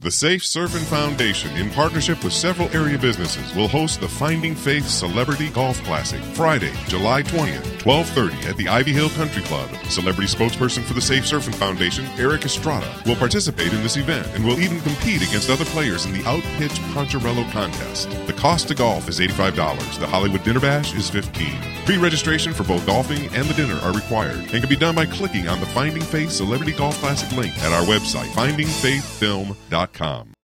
The Safe Surfing Foundation, in partnership with several area businesses, will host the Finding Faith Celebrity Golf Classic Friday, July 20th, 12:30 at the Ivy Hill Country Club. Celebrity spokesperson for the Safe Surfing Foundation, Eric Estrada, will participate in this event and will even compete against other players in the Outpitch Poncherello contest. The cost to golf is $85. The Hollywood Dinner Bash is $15. Pre-registration for both golfing and the dinner are required and can be done by clicking on the Finding Faith Celebrity Golf Classic link at our website, findingfaithfilm.com.